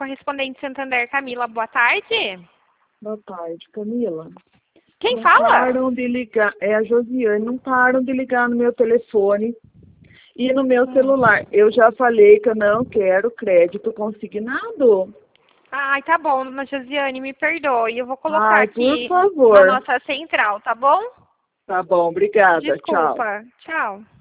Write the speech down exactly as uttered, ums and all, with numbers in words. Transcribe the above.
correspondente Santander, Camila. Boa tarde. Boa tarde, Camila. Quem não fala? Param de ligar, é a Josiane, não param de ligar no meu telefone e no meu Hum. celular. Eu já falei que eu não quero crédito consignado. Ai, tá bom, dona Josiane, me perdoe. Eu vou colocar Ai, aqui por na favor. nossa central, tá bom? Tá bom, obrigada. Tchau. Desculpa. Tchau.